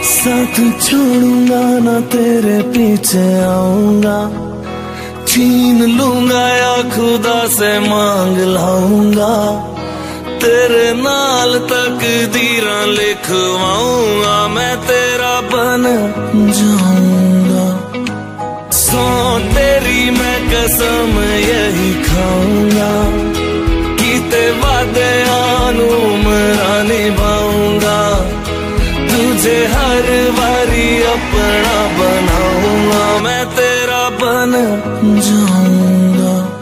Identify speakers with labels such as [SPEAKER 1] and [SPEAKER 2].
[SPEAKER 1] साथ छोड़ूंगा ना तेरे पीछे आऊंगा, छीन लूंगा या खुदा से मांग लाऊंगा, तेरे नाल तकदीरां लिखवाऊंगा, मैं तेरा बन जाऊंगा। सौ तेरी मैं कसम यही खाऊंगा, कीते वादे उमरा निभाऊंगा, तुझे हर बारी अपना बनाऊंगा, मैं तेरा बन